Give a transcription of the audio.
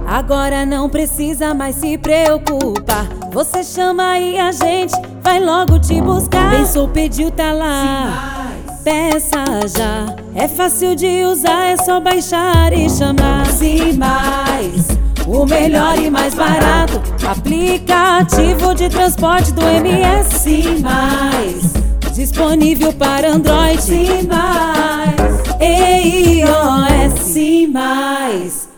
Agora não precisa mais se preocupar. Você chama e a gente vai logo te buscar. Pensou, pediu, tá lá. Peça já. É fácil de usar, é só baixar e chamar. Sim Mais, o melhor e mais barato aplicativo de transporte do MS. Sim Mais, disponível para Android. Sim Mais e iOS. Sim Mais.